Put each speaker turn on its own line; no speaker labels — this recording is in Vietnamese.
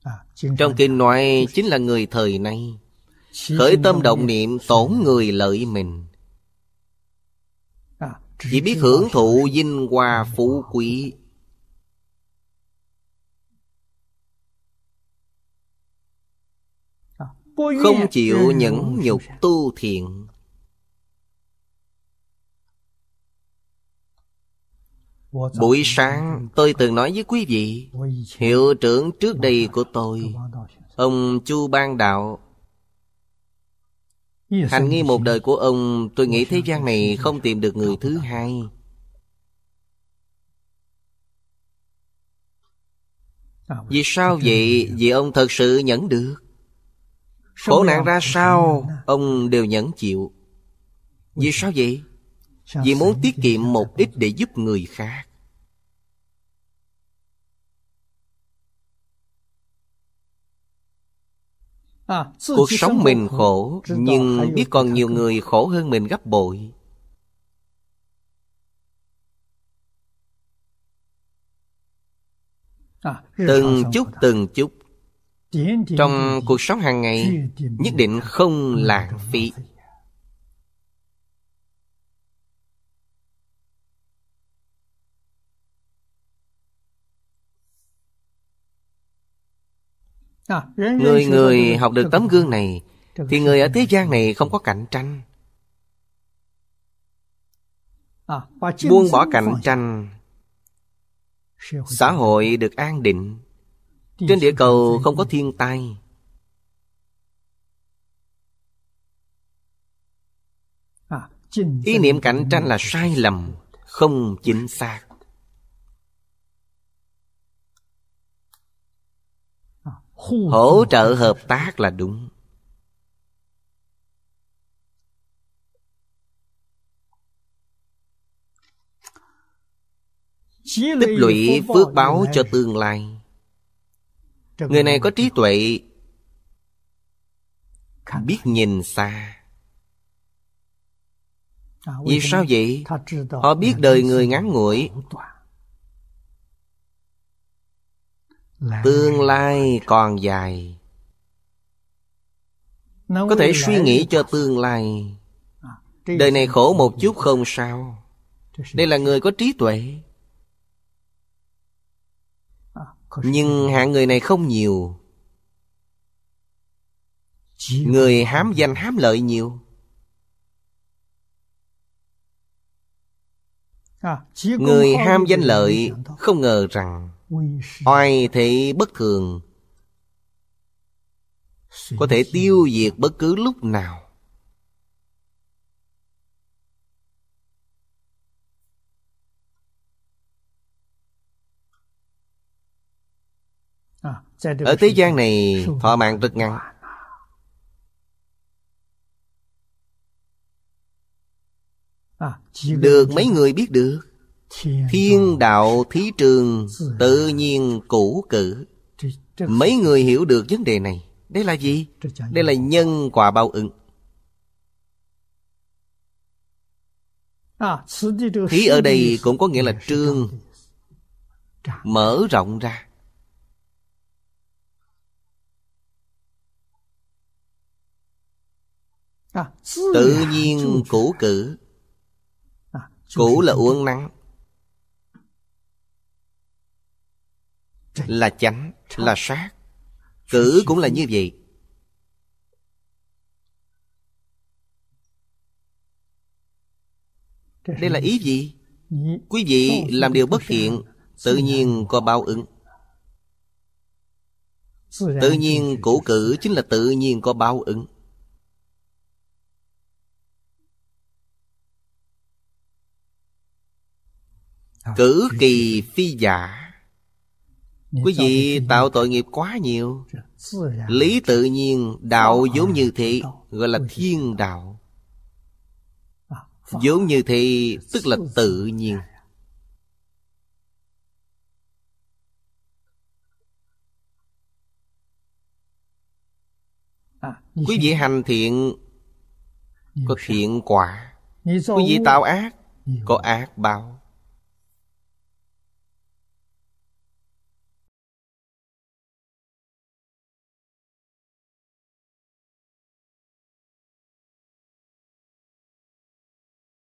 Trong kinh nói chính là người thời nay khởi tâm động niệm tổn người lợi mình, chỉ biết hưởng thụ vinh hoa phú quý. Không chịu nhẫn nhục tu thiện. Buổi sáng tôi từng nói với quý vị, hiệu trưởng trước đây của tôi, ông Chu Ban Đạo, hành nghi một đời của ông, tôi nghĩ thế gian này không tìm được người thứ hai. Vì sao vậy? Vì ông thật sự nhẫn được. Khổ nạn ra sao ông đều nhẫn chịu. Vì sao vậy? Vì muốn tiết kiệm một ít để giúp người khác. Cuộc sống mình khổ, nhưng biết còn nhiều người khổ hơn mình gấp bội. Từng chút trong cuộc sống hàng ngày nhất định không lãng phí. Người người học được tấm gương này thì người ở thế gian này không có cạnh tranh. Buông bỏ cạnh tranh, xã hội được an định. Trên địa cầu không có thiên tai. Ý niệm cạnh tranh là sai lầm, không chính xác. Hỗ trợ hợp tác là đúng. Tích lũy phước báo cho tương lai. Người này có trí tuệ, biết nhìn xa. Vì sao vậy? Họ biết đời người ngắn ngủi, tương lai còn dài. Có thể suy nghĩ cho tương lai. Đời này khổ một chút không sao. Đây là người có trí tuệ. Nhưng hạng người này không nhiều. Người hám danh hám lợi nhiều. Người ham danh lợi không ngờ rằng oai thế bất thường, có thể tiêu diệt bất cứ lúc nào. Ở thế gian này thọ mạng rất ngắn. Được mấy người biết được. Thiên đạo thí trường, tự nhiên cũ cử. Mấy người hiểu được vấn đề này. Đây là gì? Đây là nhân quả báo ứng. Thí ở đây cũng có nghĩa là trương, mở rộng ra. Tự nhiên cũ cử. Cũ là uốn nắn, là chánh, là sát. Cử cũng là như vậy. Đây là ý gì? Quý vị làm điều bất thiện, tự nhiên có báo ứng. Tự nhiên cũ cử chính là tự nhiên có báo ứng. Cử kỳ phi giả. Quý vị tạo tội nghiệp quá nhiều. Lý tự nhiên, đạo vốn như thế, gọi là thiên đạo. Vốn như thế tức là tự nhiên. Quý vị hành thiện có thiện quả. Quý vị tạo ác có ác báo.